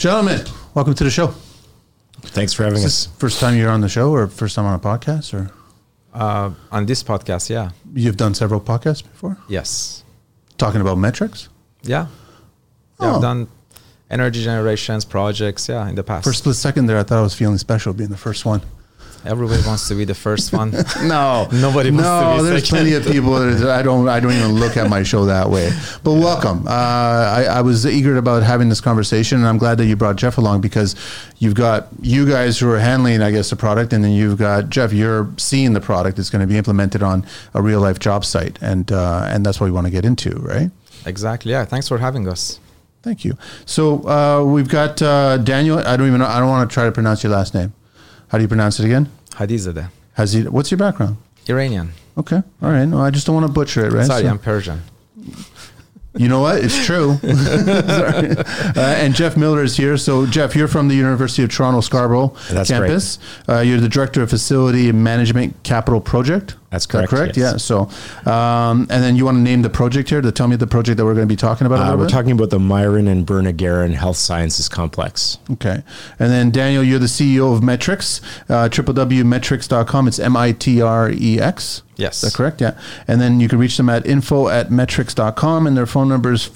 Gentlemen, welcome to the show. Thanks for having us. First time you're on the show or first time on a podcast? Or on this podcast, yeah. You've done several podcasts before? Yes. Talking about metrics? Yeah. I've done energy generations, projects, in the past. For a split second there, I thought I was feeling special being the first one. Everybody wants to be the first one. No. Nobody wants to be there's second. plenty of people that I don't even look at my show that way. But welcome. I was eager about having this conversation, and I'm glad that you brought Jeff along because you've got you guys who are handling, I guess, the product, and then you've got Jeff, you're seeing the product that's going to be implemented on a real life job site. And that's what we want to get into, right? Exactly. Yeah. Thanks for having us. Thank you. So we've got Daniel. I don't want to try to pronounce your last name. How do you pronounce it again? Hadizadeh. What's your background? Iranian. Okay. All right. No, I just don't want to butcher it, right? Sorry, I'm Persian. You know what? It's true. And Jeff Miller is here. So, Jeff, you're from the University of Toronto Scarborough campus. You're the Director of Facility Management Capital Project. That's correct. Is that correct? Yes. Yeah. So, and then you want to name the project here to tell me the project that we're going to be talking about We're talking about the Myron and Berna Guerin Health Sciences Complex. Okay. And then, Daniel, you're the CEO of Metrics, www.metrics.com. It's MITREX. Yes. Is that correct? Yeah. And then you can reach them at info@metrics.com, and their phone number is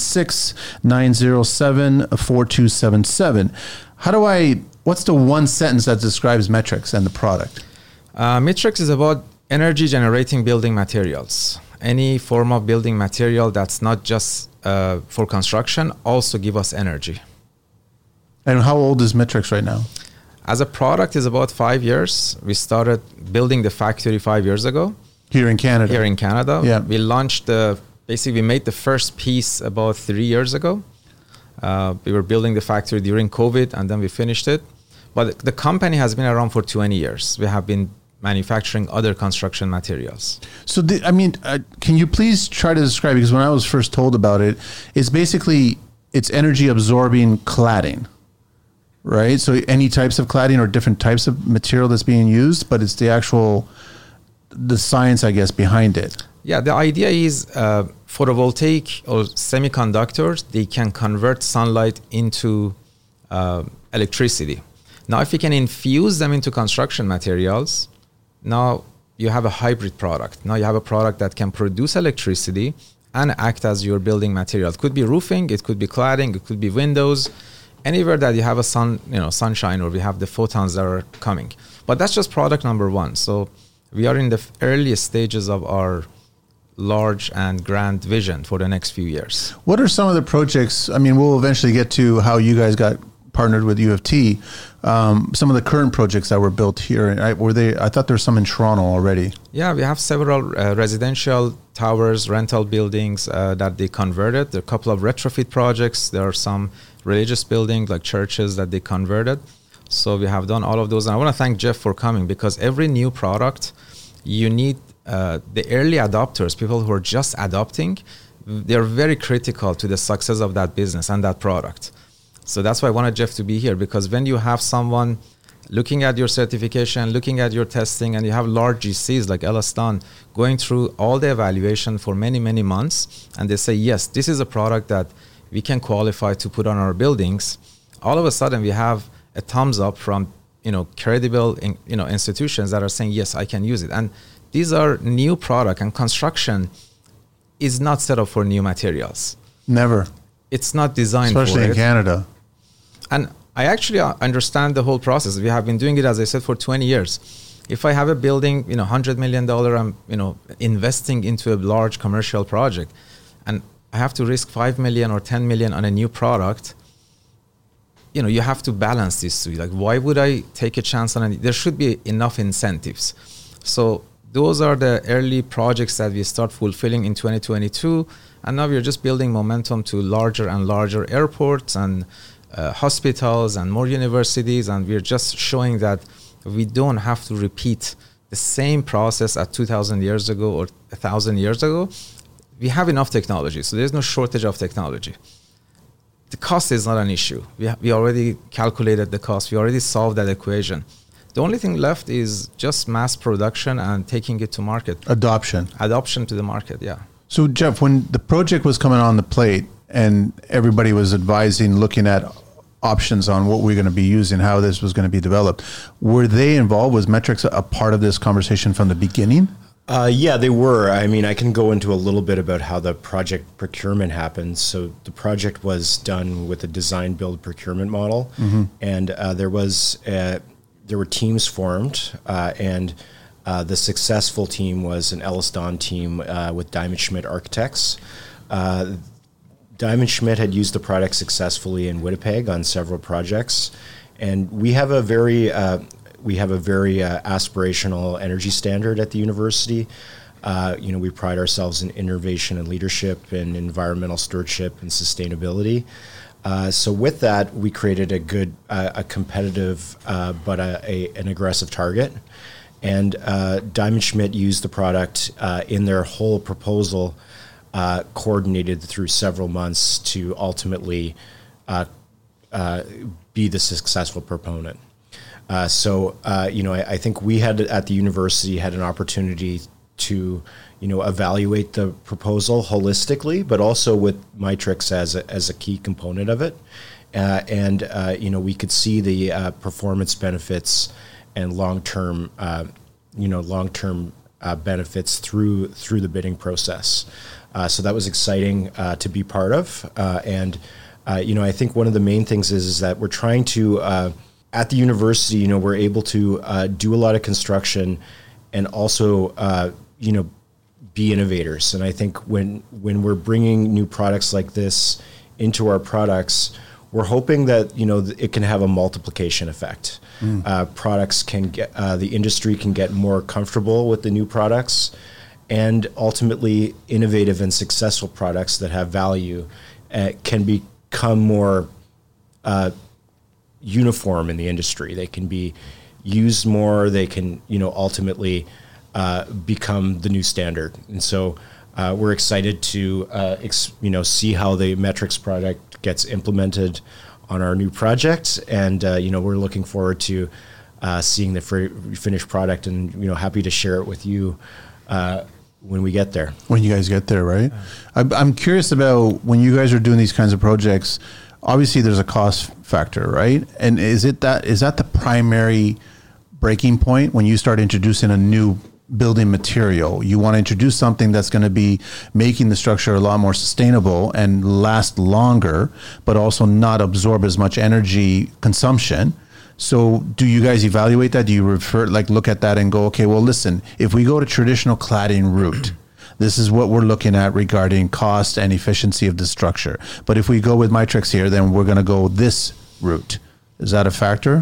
416-907-4277. What's the one sentence that describes Metrics and the product? Metrics is about energy generating building materials. Any form of building material that's not just for construction also give us energy. And how old is Metrics right now? As a product is about 5 years. We started building the factory 5 years ago. Here in Canada? Here in Canada. Yeah. We launched we made the first piece about 3 years ago. We were building the factory during COVID and then we finished it. But the company has been around for 20 years. We have been manufacturing other construction materials. So, can you please try to describe, because when I was first told about it, it's energy absorbing cladding, right? So any types of cladding or different types of material that's being used, but it's the science, I guess, behind it. Yeah, the idea is photovoltaic or semiconductors, they can convert sunlight into electricity. Now, if you can infuse them into construction materials, now you have a hybrid product. Now you have a product that can produce electricity and act as your building material. It could be roofing, it could be cladding, it could be windows, anywhere that you have sunshine, or we have the photons that are coming. But that's just product number one. So we are in the earliest stages of our large and grand vision for the next few years. What are some of the projects? I mean, we'll eventually get to how you guys got partnered with U of T. Some of the current projects that were built here, I thought there's some in Toronto already. Yeah, we have several residential towers, rental buildings that they converted. There are a couple of retrofit projects. There are some religious buildings like churches that they converted. So we have done all of those. And I want to thank Jeff for coming, because every new product, you need the early adopters, people who are just adopting. They're very critical to the success of that business and that product. So that's why I wanted Jeff to be here, because when you have someone looking at your certification, looking at your testing, and you have large GCs like Elaston going through all the evaluation for many, many months, and they say, yes, this is a product that we can qualify to put on our buildings, all of a sudden we have a thumbs up from credible institutions that are saying, yes, I can use it. And these are new product, and construction is not set up for new materials. Never. It's not designed for it. Especially in Canada. And I actually understand the whole process. We have been doing it, as I said, for 20 years. If I have a building, $100 million, I'm, investing into a large commercial project, and I have to risk 5 million or 10 million on a new product, you have to balance these two. Like, why would I take a chance on it? There should be enough incentives. So those are the early projects that we start fulfilling in 2022. And now we're just building momentum to larger and larger airports and hospitals and more universities. And we're just showing that we don't have to repeat the same process at 2,000 years ago or 1,000 years ago. We have enough technology, so there's no shortage of technology. The cost is not an issue. We already calculated the cost. We already solved that equation. The only thing left is just mass production and taking it to market. Adoption to the market, yeah. So, Jeff, when the project was coming on the plate and everybody was advising, looking at options on what we're going to be using, how this was going to be developed. Were they involved? Was Metrics a part of this conversation from the beginning? Yeah, they were. I mean, I can go into a little bit about how the project procurement happened. So the project was done with a design build procurement model, and there were teams formed, and the successful team was an Ellis Don team with Diamond Schmidt Architects. Diamond Schmidt had used the product successfully in Winnipeg on several projects, and we have a very aspirational energy standard at the university. We pride ourselves in innovation and leadership and environmental stewardship and sustainability. So with that, we created a competitive but an aggressive target. And Diamond Schmidt used the product in their whole proposal, coordinated through several months to ultimately be the successful proponent. I think we had at the university had an opportunity to, evaluate the proposal holistically, but also with Mitrix as a key component of it. We could see the performance benefits and long-term benefits through the bidding process. So that was exciting to be part of. I think one of the main things is that we're trying to, at the university, we're able to do a lot of construction and also, be innovators. And I think when we're bringing new products like this into our products, we're hoping that, it can have a multiplication effect. Products can get, the industry can get more comfortable with the new products, and ultimately innovative and successful products that have value can become more uniform in the industry. They can be used more. They can, ultimately become the new standard. And so we're excited to, see how the Metrics product gets implemented on our new project. And, we're looking forward to seeing the finished product, and, happy to share it with you when we get there. When you guys get there, right? I'm curious about when you guys are doing these kinds of projects, obviously there's a cost factor, right? And is that the primary breaking point when you start introducing a new building material? You want to introduce something that's going to be making the structure a lot more sustainable and last longer, but also not absorb as much energy consumption. So do you guys evaluate that? Do you look at that and go, okay, well, listen, if we go to traditional cladding route, this is what we're looking at regarding cost and efficiency of the structure. But if we go with Mitrix here, then we're going to go this route. Is that a factor?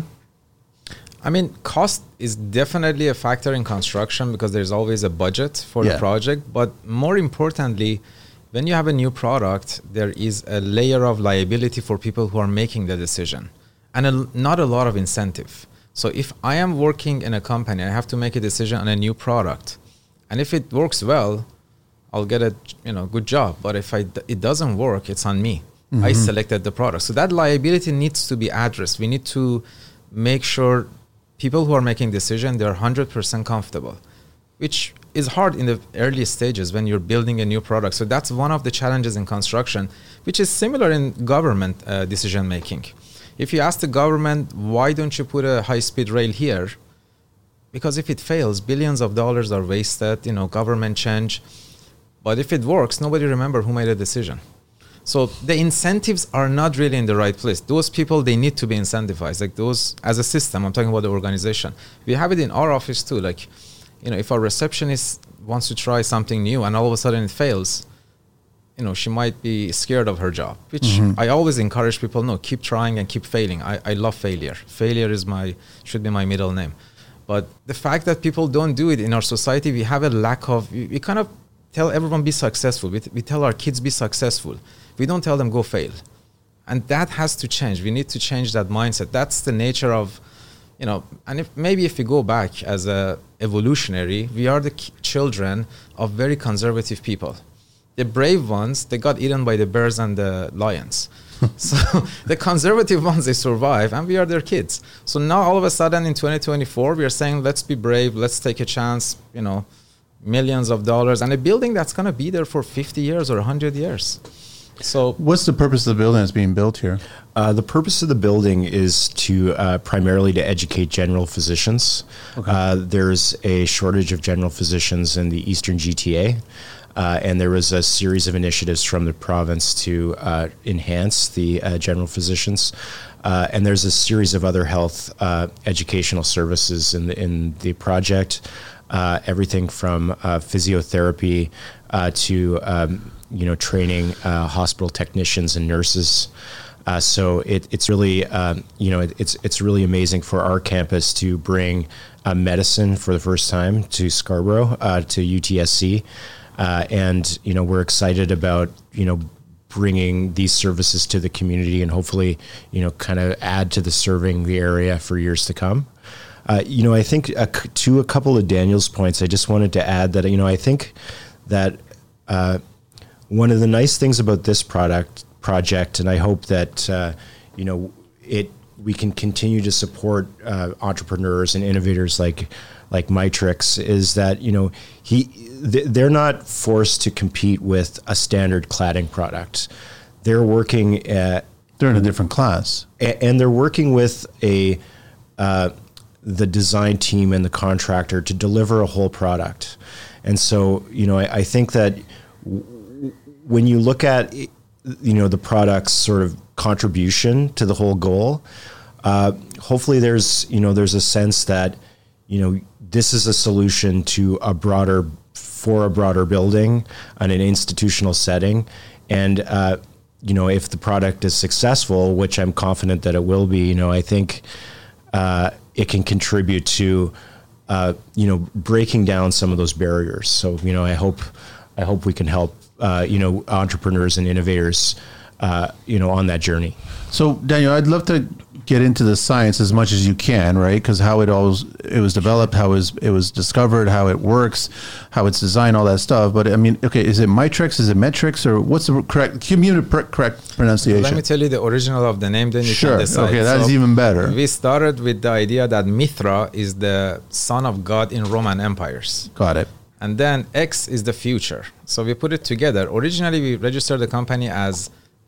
I mean, cost is definitely a factor in construction because there's always a budget for the project. But more importantly, when you have a new product, there is a layer of liability for people who are making the decision, and not a lot of incentive. So if I am working in a company, I have to make a decision on a new product, and if it works well, I'll get a good job. But if it doesn't work, it's on me. I selected the product. So that liability needs to be addressed. We need to make sure people who are making decisions, they're 100% comfortable, which is hard in the early stages when you're building a new product. So that's one of the challenges in construction, which is similar in government decision making. If you ask the government, why don't you put a high-speed rail here? Because if it fails, billions of dollars are wasted, government change. But if it works, nobody remember who made a decision. So the incentives are not really in the right place. Those people, they need to be incentivized. Like those, as a system, I'm talking about the organization. We have it in our office too. Like, if our receptionist wants to try something new and all of a sudden it fails, she might be scared of her job, which I always encourage people, no, keep trying and keep failing. I love failure. Failure should be my middle name. But the fact that people don't do it in our society, we have a lack of, we kind of tell everyone be successful. We tell our kids be successful. We don't tell them go fail. And that has to change. We need to change that mindset. That's the nature of, and if we go back as a evolutionary, we are the children of very conservative people. The brave ones, they got eaten by the bears and the lions. So the conservative ones, they survive, and we are their kids. So now all of a sudden in 2024, we are saying, let's be brave, let's take a chance, millions of dollars, and a building that's going to be there for 50 years or 100 years. So what's the purpose of the building that's being built here? The purpose of the building is to primarily to educate general physicians. Okay. There's a shortage of general physicians in the Eastern GTA, and there was a series of initiatives from the province to enhance the general physicians. And there's a series of other health educational services in the project, everything from physiotherapy to training hospital technicians and nurses. So it's really it's really amazing for our campus to bring medicine for the first time to Scarborough, to UTSC, and we're excited about bringing these services to the community and hopefully kind of add to the serving the area for years to come. I think to a couple of Daniel's points, I just wanted to add that I think that one of the nice things about this project, and I hope that we can continue to support entrepreneurs and innovators like Mitrix, is that they're not forced to compete with a standard cladding product. They're working they're in a different class, and they're working with the design team and the contractor to deliver a whole product. And so I think that when you look at the product's sort of contribution to the whole goal, hopefully there's a sense that this is a solution to a broader building and an institutional setting. And if the product is successful, which I'm confident that it will be, I think it can contribute to breaking down some of those barriers. So I hope we can help entrepreneurs and innovators on that journey. So Daniel, I'd love to get into the science as much as you can, right? Because how it was developed, how it was discovered, how it works, how it's designed, all that stuff. But I mean, okay, is it Mitrix? Is it Metrix? Or what's the correct pronunciation? Let me tell you the original of the name, then you can decide. Okay, that's even better. We started with the idea that Mithra is the son of God in Roman empires. Got it. And then X is the future. So we put it together. Originally, we registered the company as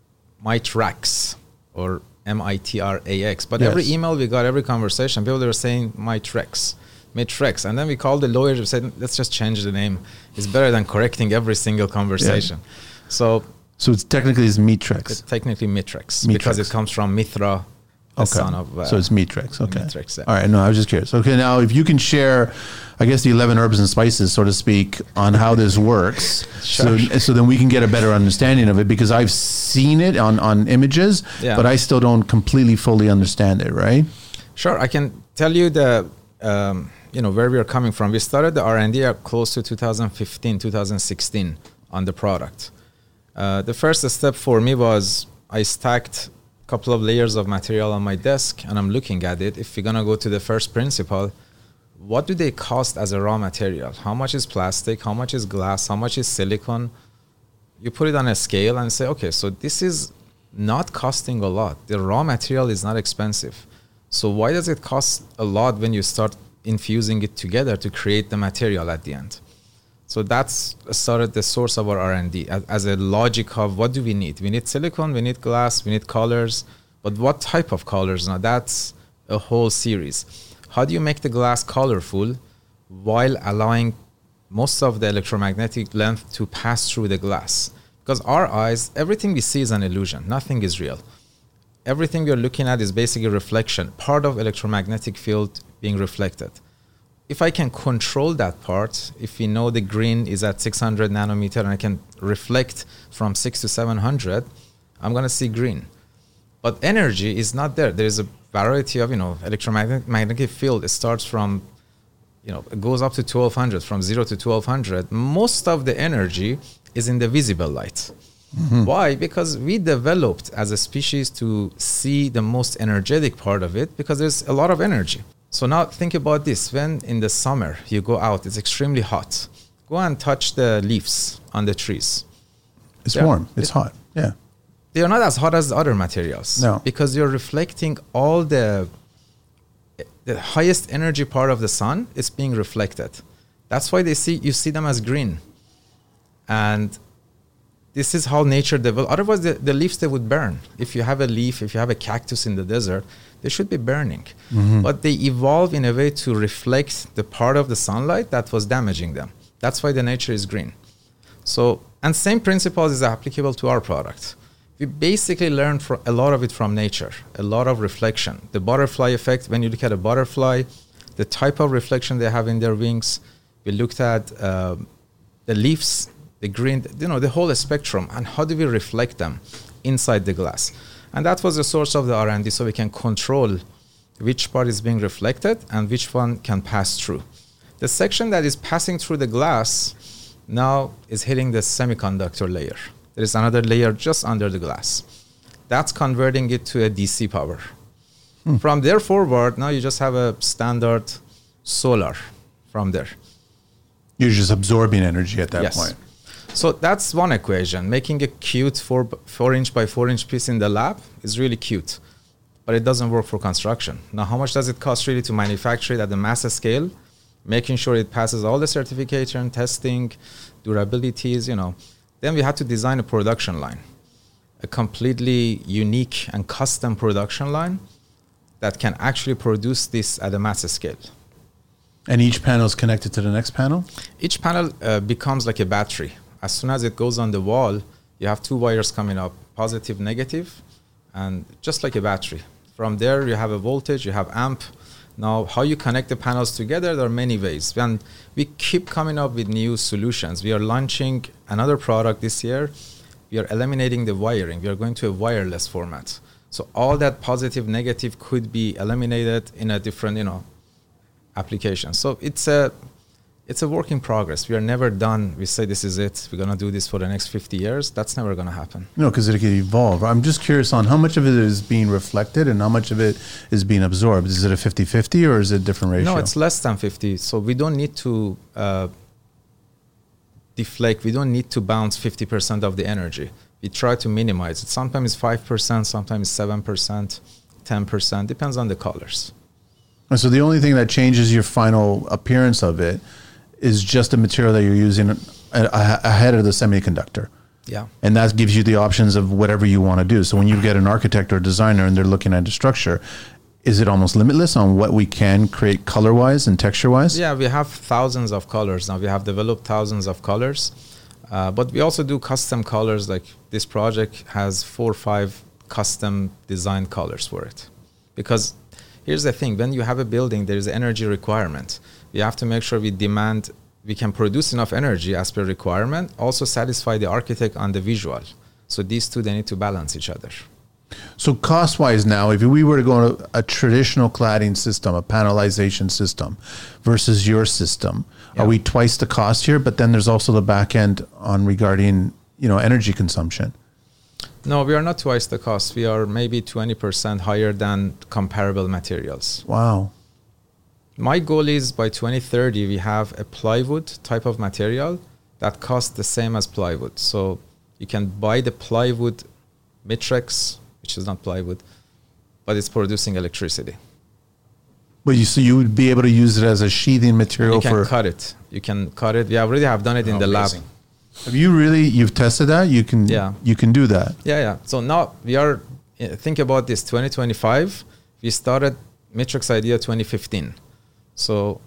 Mitrax, or Mitrax. But every email we got, every conversation, people were saying Mitrix. And then we called the lawyers and said, let's just change the name. It's better than correcting every single conversation. Yeah. So it's technically Mitrix. It's technically Mitrix because it comes from Mithra, the son of... so it's Mitrix. Okay. Mitrix, yeah. All right. No, I was just curious. Okay. Now, if you can share, I guess, the 11 herbs and spices, so to speak, on how this works. Sure. So then we can get a better understanding of it, because I've seen it on images, but I still don't completely, fully understand it, right? Sure. I can tell you the, where we are coming from. We started the R&D close to 2015, 2016 on the product. The first step for me was I stacked a couple of layers of material on my desk, and I'm looking at it. If we're going to go to the first principle, what do they cost as a raw material? How much is plastic? How much is glass? How much is silicone? You put it on a scale and say, okay, so this is not costing a lot. The raw material is not expensive. So why does it cost a lot when you start infusing it together to create the material at the end? So that's started the source of our R&D as a logic of what do we need? We need silicone, we need glass, we need colors. But what type of colors? Now that's a whole series. How do you make the glass colorful while allowing most of the electromagnetic length to pass through the glass? Because our eyes, everything we see is an illusion. Nothing is real. Everything we are looking at is basically reflection, part of electromagnetic field being reflected. If I can control that part, if we know the green is at 600 nanometer and I can reflect from 6 to 700, I'm going to see green. But energy is not there. There is a variety of, electromagnetic field. It starts from, it goes up to 1200, from 0 to 1200. Most of the energy is in the visible light. Mm-hmm. Why? Because we developed as a species to see the most energetic part of it, because there's a lot of energy. So now think about this. When in the summer you go out, it's extremely hot. Go and touch the leaves on the trees. It's warm. It's hot. Yeah. They are not as hot as the other materials. No. Because you're reflecting all the highest energy part of the sun is being reflected. That's why you see them as green. And this is how nature develops. Otherwise, the leaves, they would burn. If you have a leaf, if you have a cactus in the desert, they should be burning. But they evolve in a way to reflect the part of the sunlight that was damaging them. That's why the nature is green. So, and same principle is applicable to our product. We basically learn a lot of it from nature, a lot of reflection. The butterfly effect, when you look at a butterfly, the type of reflection they have in their wings. We looked at the leaves, the green, the whole spectrum, and how do we reflect them inside the glass. And that was the source of the R&D, so we can control which part is being reflected and which one can pass through. The section that is passing through the glass now is hitting the semiconductor layer. There is another layer just under the glass. That's converting it to a DC power. From there forward, now you just have a standard solar from there. You're just absorbing energy at that point. So that's one equation. Making a cute 4 inch by 4 inch piece in the lab is really cute, but it doesn't work for construction. Now, how much does it cost really to manufacture it at the mass scale? Making sure it passes all the certification, testing, durabilities, Then we had to design a production line, a completely unique and custom production line that can actually produce this at a mass scale. And each panel is connected to the next panel? Each panel becomes like a battery. As soon as it goes on the wall, you have 2 wires coming up, positive, negative, and just like a battery. From there, you have a voltage, you have amp. Now, how you connect the panels together, there are many ways. And we keep coming up with new solutions. We are launching another product this year. We are eliminating the wiring. We are going to a wireless format. So all that positive, negative could be eliminated in a different, application. So it's a work in progress. We are never done. We say this is it. We're going to do this for the next 50 years. That's never going to happen. No, because it can evolve. I'm just curious on how much of it is being reflected and how much of it is being absorbed. Is it a 50-50 or is it a different ratio? No, it's less than 50. So we don't need to deflect. We don't need to bounce 50% of the energy. We try to minimize it. Sometimes it's 5%, sometimes 7%, 10%. Depends on the colors. And so the only thing that changes your final appearance of it is just the material that you're using ahead of the semiconductor. Yeah. And that gives you the options of whatever you want to do. So when you get an architect or designer and they're looking at the structure, is it almost limitless on what we can create color-wise and texture-wise? Yeah, we have thousands of colors now. We have developed thousands of colors. But we also do custom colors. Like this project has 4 or 5 custom designed colors for it. Because here's the thing, when you have a building, there is energy requirement. We have to make sure we can produce enough energy as per requirement, also satisfy the architect on the visual. So these two, they need to balance each other. So cost-wise now, if we were to go to a traditional cladding system, a panelization system versus your system, are we twice the cost here? But then there's also the back end on regarding, energy consumption. No, we are not twice the cost. We are maybe 20% higher than comparable materials. Wow. My goal is by 2030, we have a plywood type of material that costs the same as plywood. So you can buy the plywood Mitrex, which is not plywood, but it's producing electricity. But you would be able to use it as a sheathing material. You can cut it. You can cut it. We already have done it in the lab. Have you you've tested that? You can do that. Yeah. So now think about this, 2025, we started Mitrex idea 2015. So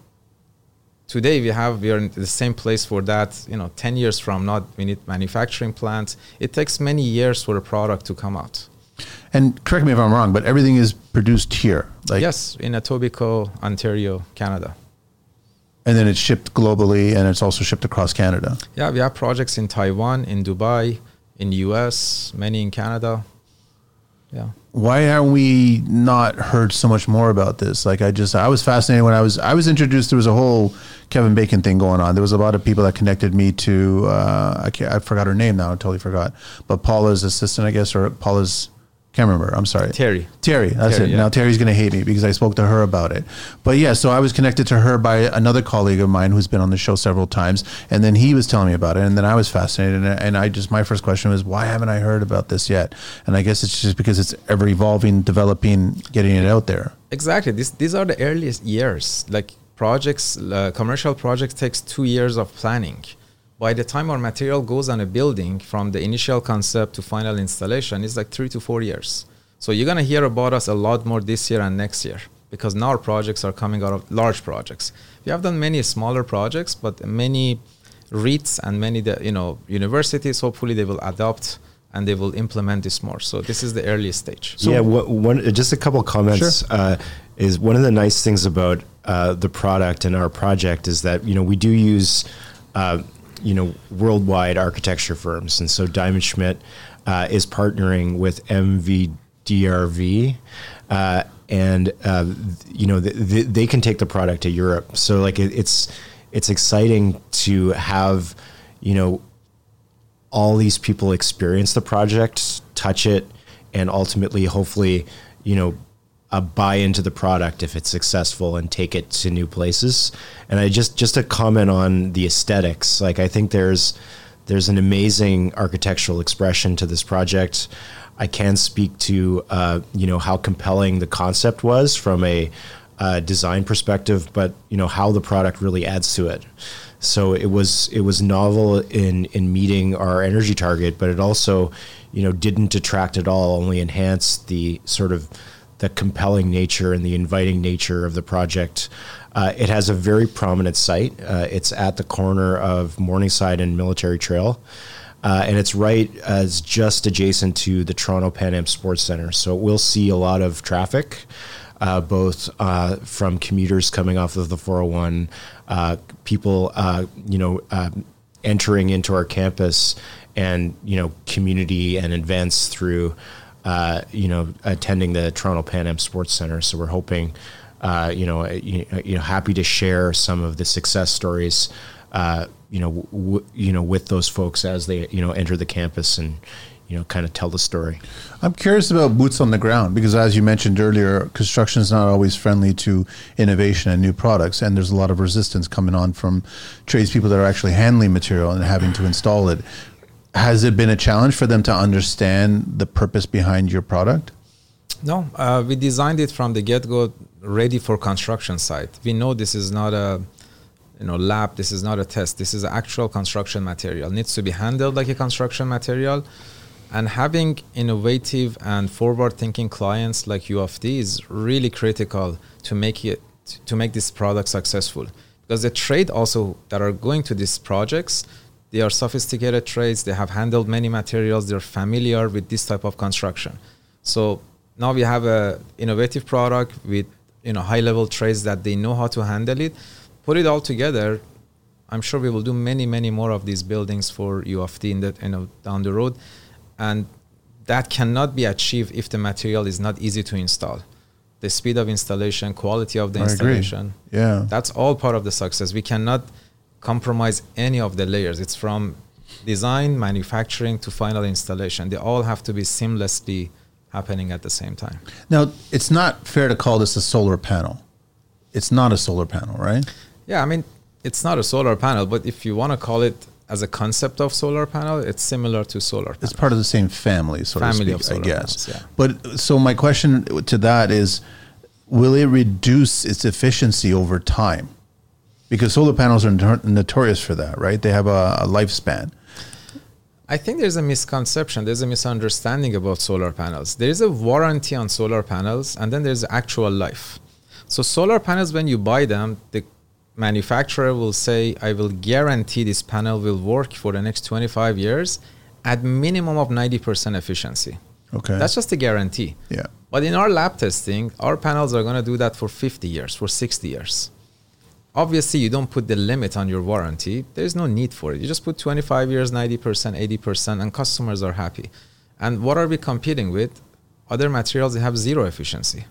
today we are in the same place for that, 10 years from now, we need manufacturing plants. It takes many years for a product to come out. And correct me if I'm wrong, but everything is produced here. Yes, in Etobicoke, Ontario, Canada. And then it's shipped globally and it's also shipped across Canada. Yeah, we have projects in Taiwan, in Dubai, in US, many in Canada. Yeah. Why haven't we not heard so much more about this? I was fascinated when I was introduced. There was a whole Kevin Bacon thing going on. There was a lot of people that connected me to, I forgot her name now. I totally forgot. But Paula's assistant, I guess, or Paula's, can't remember. I'm sorry. Terry. That's it. Yeah. Now Terry's going to hate me because I spoke to her about it. But yeah, so I was connected to her by another colleague of mine who's been on the show several times. And then he was telling me about it. And then I was fascinated. And my first question was, why haven't I heard about this yet? And I guess it's just because it's ever evolving, developing, getting it out there. Exactly. These are the earliest years. Like projects, commercial projects takes 2 years of planning. by the time our material goes on a building from the initial concept to final installation, it's like 3 to 4 years. So you're going to hear about us a lot more this year and next year, because now our projects are coming out of large projects. We have done many smaller projects, but many REITs and many universities, hopefully they will adopt and they will implement this more. So this is the earliest stage. So just a couple of comments. Sure. Is one of the nice things about the product and our project is that, we do use, worldwide architecture firms. And so Diamond Schmidt is partnering with MVDRV, and they can take the product to Europe. So like it's exciting to have, all these people experience the project, touch it, and ultimately, hopefully, buy into the product if it's successful and take it to new places. And I just to comment on the aesthetics, like I think there's an amazing architectural expression to this project. I can speak to how compelling the concept was from a design perspective, but how the product really adds to it. So it was novel in meeting our energy target, but it also didn't detract at all, only enhanced the sort of the compelling nature and the inviting nature of the project. It has a very prominent site. It's at the corner of Morningside and Military Trail. And it's just adjacent to the Toronto Pan Am Sports Centre. So we'll see a lot of traffic, both from commuters coming off of the 401, people, entering into our campus, and, community and events through, attending the Toronto Pan Am Sports Centre. So we're hoping, happy to share some of the success stories, with those folks as they, enter the campus and, kind of tell the story. I'm curious about boots on the ground, because as you mentioned earlier, construction is not always friendly to innovation and new products. And there's a lot of resistance coming on from tradespeople that are actually handling material and having to install it. Has it been a challenge for them to understand the purpose behind your product? No, we designed it from the get-go ready for construction site. We know this is not a lab, this is not a test, this is actual construction material. It needs to be handled like a construction material. And having innovative and forward-thinking clients like U of D is really critical to make this product successful. Because the trade also that are going to these projects, they are sophisticated trades, they have handled many materials, they're familiar with this type of construction. So now we have a innovative product with high-level trades that they know how to handle it. Put it all together, I'm sure we will do many, many more of these buildings for U of D down the road. And that cannot be achieved if the material is not easy to install. The speed of installation, quality of the installation. Agree. Yeah. That's all part of the success. We cannot compromise any of the layers. It's from design, manufacturing to final installation. They all have to be seamlessly happening at the same time. Now, it's not fair to call this a solar panel. It's not a solar panel, right? Yeah, I mean, it's not a solar panel, but if you want to call it as a concept of solar panel, it's similar to solar panel. It's part of the same family, so to speak, of solar I guess. panels, yeah. But so my question to that is, will it reduce its efficiency over time? Because solar panels are notorious for that, right? They have a lifespan. I think there's a misconception, there's a misunderstanding about solar panels. There is a warranty on solar panels, and then there's actual life. So solar panels, when you buy them, the manufacturer will say, I will guarantee this panel will work for the next 25 years at minimum of 90% efficiency. Okay. That's just a guarantee. Yeah. But in our lab testing, our panels are going to do that for 50 years, for 60 years. Obviously, you don't put the limit on your warranty. There's no need for it. You just put 25 years, 90%, 80%, and customers are happy. And what are we competing with? Other materials that have zero efficiency.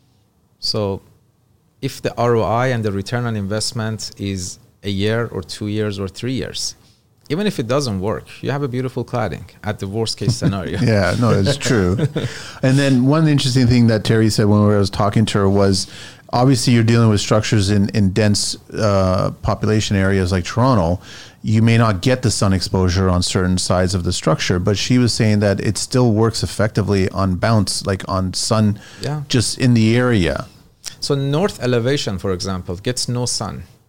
So if the ROI and the return on investment is a year or 2 years or 3 years, even if it doesn't work, you have a beautiful cladding at the worst case scenario. Yeah, no, it's true. And then one interesting thing that Terry said when I was talking to her was, obviously you're dealing with structures in dense population areas like Toronto. You may not get the sun exposure on certain sides of the structure, but she was saying that it still works effectively on bounce, like on sun, just in the area. So north elevation, for example, gets no sun.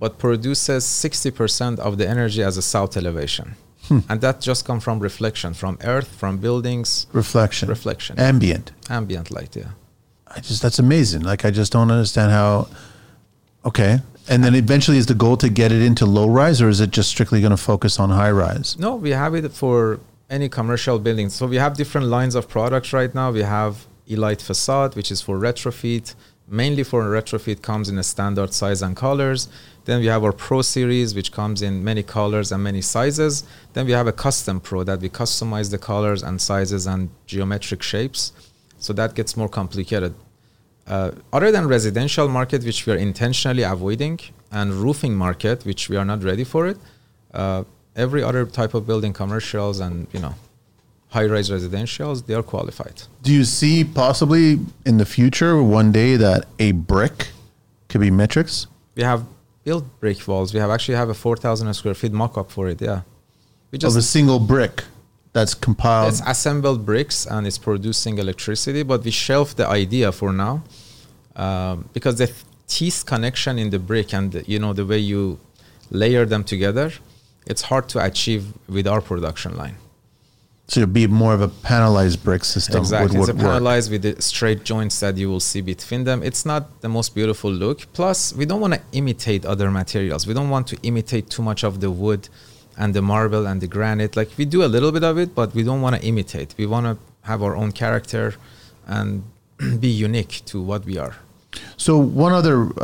but produces 60% of the energy as a south elevation. And that just comes from reflection, from earth, from buildings. Reflection. Ambient light, yeah. That's amazing. Like, I just don't understand how. Okay. And then eventually is the goal to get it into low rise, or is it just strictly going to focus on high rise? No, we have it for any commercial building. So we have different lines of products right now. We have Elite Facade, which is for retrofit. Mainly for retrofit, comes in a standard size and colors. Then we have our Pro Series, which comes in many colors and many sizes. Then we have a Custom Pro that we customize the colors and sizes and geometric shapes. So that gets more complicated. Other than residential market, which we are intentionally avoiding, and roofing market, which we are not ready for it, every other type of building, commercials and, high-rise residentials, they are qualified. Do you see possibly in the future one day that a brick could be Matrix? We have built brick walls. We actually have a 4,000 square feet mock-up for it, yeah. Of a single brick that's compiled? It's assembled bricks and it's producing electricity, but we shelved the idea for now because the teeth connection in the brick and, the way you layer them together, it's hard to achieve with our production line. So it'd be more of a panelized brick system. Exactly. It's a panelized with the straight joints that you will see between them. It's not the most beautiful look. Plus, we don't want to imitate other materials. We don't want to imitate too much of the wood and the marble and the granite. Like, we do a little bit of it, but we don't want to imitate. We want to have our own character and be unique to what we are. So what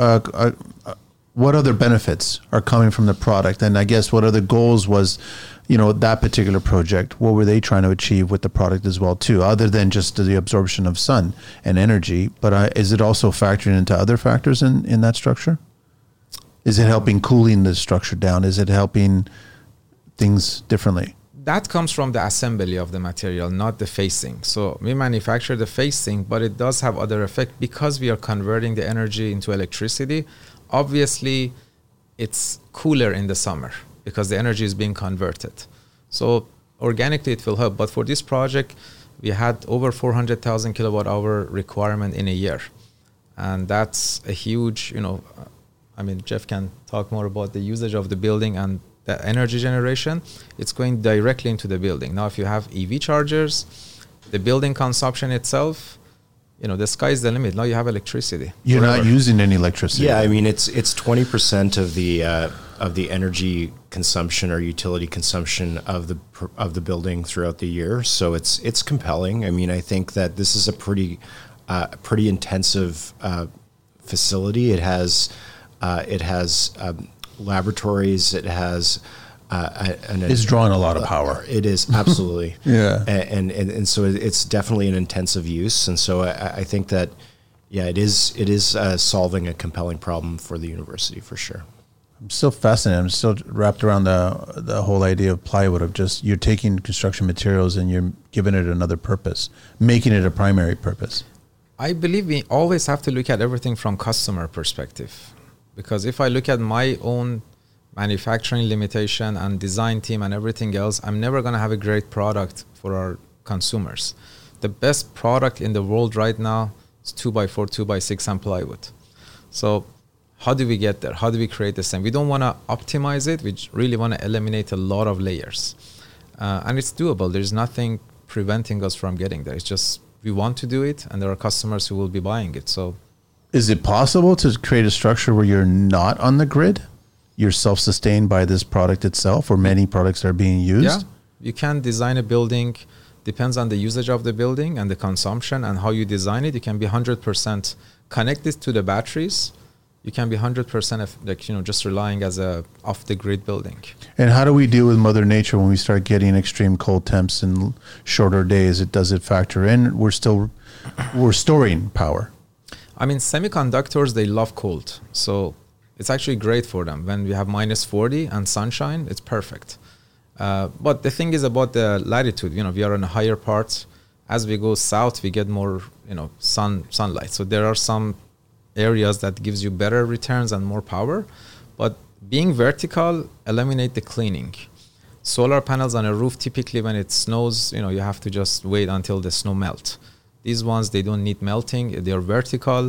other benefits are coming from the product? And I guess what other goals was, that particular project? What were they trying to achieve with the product as well too, other than just the absorption of sun and energy? But is it also factoring into other factors in that structure? Is it helping cooling the structure down? Is it helping things differently? That comes from the assembly of the material, not the facing. So we manufacture the facing, but it does have other effect because we are converting the energy into electricity. Obviously, it's cooler in the summer because the energy is being converted. So organically, it will help. But for this project, we had over 400,000 kilowatt hour requirement in a year. And that's a huge, Jeff can talk more about the usage of the building and the energy generation. It's going directly into the building. Now, if you have EV chargers, the building consumption itself, the sky's the limit. Now you have electricity. You're forever. Not using any electricity. Yeah, it's 20% of the energy consumption or utility consumption of the building throughout the year. So it's compelling. I think that this is a pretty intensive facility. It has laboratories. It has it's drawing a lot of power. It is, absolutely. Yeah. And so it's definitely an intensive use. And so I think that, it is solving a compelling problem for the university for sure. I'm still fascinated. I'm still wrapped around the whole idea of plywood, of just you're taking construction materials and you're giving it another purpose, making it a primary purpose. I believe we always have to look at everything from customer perspective. Because if I look at my own manufacturing limitation and design team and everything else, I'm never going to have a great product for our consumers. The best product in the world right now is 2x4, 2x6 and plywood. So how do we get there? How do we create the same? We don't want to optimize it. We really want to eliminate a lot of layers. And it's doable. There's nothing preventing us from getting there. It's just we want to do it, and there are customers who will be buying it. So, is it possible to create a structure where you're not on the grid? You're self-sustained by this product itself, or many products that are being used? Yeah, you can design a building. Depends on the usage of the building and the consumption and how you design it. You can be 100% connected to the batteries. You can be 100% just relying as a off-the-grid building. And how do we deal with Mother Nature when we start getting extreme cold temps and shorter days? Does it factor in? We're storing power. Semiconductors, they love cold. So it's actually great for them. When we have minus 40 and sunshine, it's perfect. But the thing is about the latitude. We are in a higher part. As we go south, we get more, sunlight. So there are some areas that gives you better returns and more power. But being vertical, eliminate the cleaning. Solar panels on a roof, typically when it snows, you have to just wait until the snow melts. These ones, they don't need melting. They are vertical.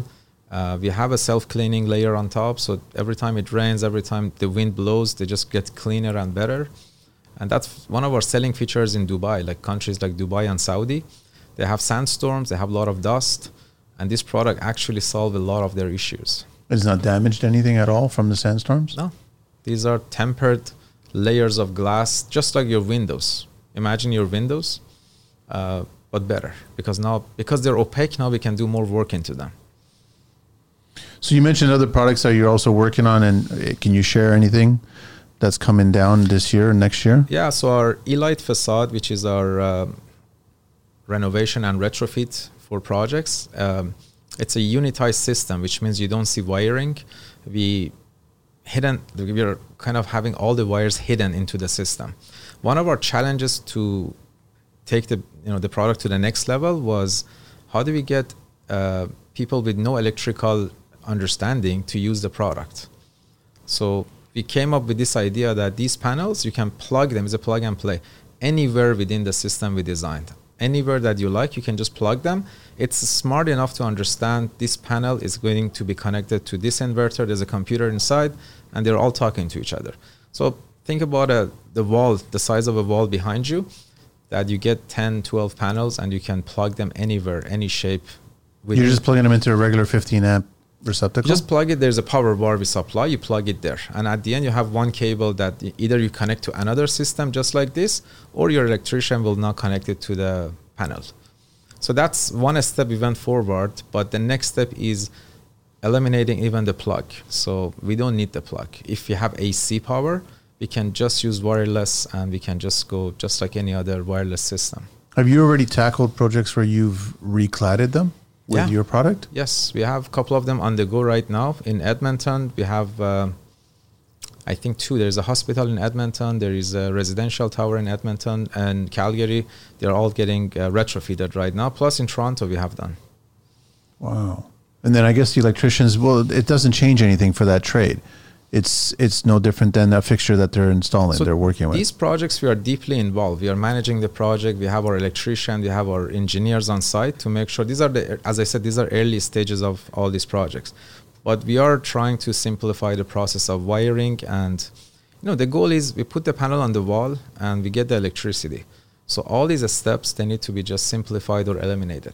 We have a self-cleaning layer on top, so every time it rains, every time the wind blows, they just get cleaner and better. And that's one of our selling features in Dubai, like countries like Dubai and Saudi. They have sandstorms, they have a lot of dust, and this product actually solves a lot of their issues. It's not damaged anything at all from the sandstorms? No. These are tempered layers of glass, just like your windows. Imagine your windows, but better. Because they're opaque, now we can do more work into them. So you mentioned other products that you're also working on, and can you share anything that's coming down this year and next year? Yeah, so our Elite facade, which is our renovation and retrofit for projects, it's a unitized system, which means you don't see wiring. We are kind of having all the wires hidden into the system. One of our challenges to take the product to the next level was, how do we get people with no electrical understanding to use the product? So we came up with this idea that these panels, you can plug them, it's a plug and play, anywhere within the system we designed. Anywhere that you like, you can just plug them. It's smart enough to understand this panel is going to be connected to this inverter, there's a computer inside, and they're all talking to each other. So think about the wall, the size of a wall behind you, that you get 10, 12 panels, and you can plug them anywhere, any shape. You're just plugging them into a regular 15 amp receptacle? You just plug it, there's a power bar we supply, you plug it there. And at the end, you have one cable that either you connect to another system just like this, or your electrician will not connect it to the panel. So that's one step we went forward, but the next step is eliminating even the plug. So we don't need the plug. If you have AC power, we can just use wireless, and we can just go just like any other wireless system. Have you already tackled projects where you've recladded them with your product? Yes, we have a couple of them on the go right now. In Edmonton, we have, I think, 2. There's a hospital in Edmonton. There is a residential tower in Edmonton and Calgary. They're all getting retrofitted right now. Plus in Toronto, we have done. Wow. And then I guess the electricians, well, it doesn't change anything for that trade. It's no different than a fixture that they're installing, they're working with. These projects, we are deeply involved. We are managing the project. We have our electrician, we have our engineers on site to make sure these are as I said, these are early stages of all these projects. But we are trying to simplify the process of wiring, and the goal is we put the panel on the wall and we get the electricity. So all these steps, they need to be just simplified or eliminated.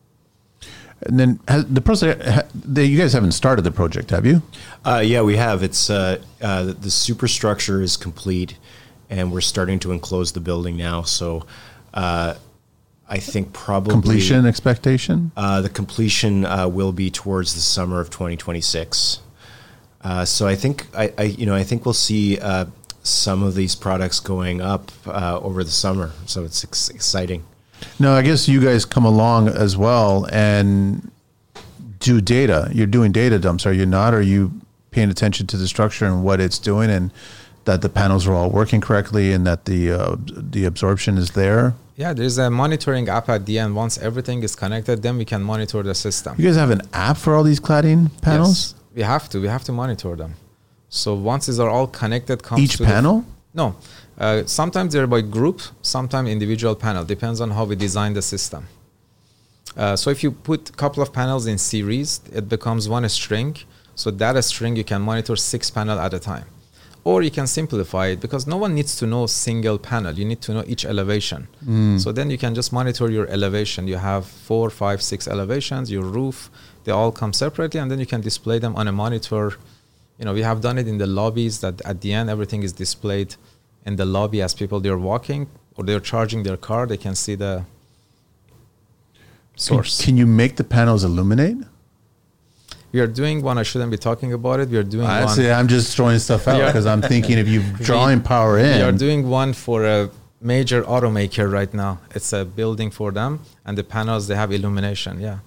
And then the project, you guys haven't started the project, have you? Yeah, we have. It's the superstructure is complete, and we're starting to enclose the building now. So I think probably completion expectation. The completion will be towards the summer of 2026. So I think I think we'll see some of these products going up over the summer. So it's exciting. No, I guess you guys come along as well and do data. You're doing data dumps, are you not? Are you paying attention to the structure and what it's doing, and that the panels are all working correctly, and that the absorption is there? Yeah, there's a monitoring app at the end. Once everything is connected, then we can monitor the system. You guys have an app for all these cladding panels? Yes, we have to. We have to monitor them. So once these are all connected, each panel? No. Sometimes they're by group, sometimes individual panel. Depends on how we design the system. So if you put a couple of panels in series, it becomes one string. So that string, you can monitor 6 panels at a time. Or you can simplify it, because no one needs to know single panel. You need to know each elevation. So then you can just monitor your elevation. You have 4, 5, 6 elevations, your roof, they all come separately, and then you can display them on a monitor. We have done it in the lobbies, that at the end, everything is displayed in the lobby as people, they're walking or they're charging their car, they can see the source. Can you make the panels illuminate? We are doing one. I shouldn't be talking about it. We are doing one. I'm just throwing stuff out because I'm thinking if you're drawing power in. We are doing one for a major automaker right now. It's a building for them, and the panels, they have illumination. Yeah.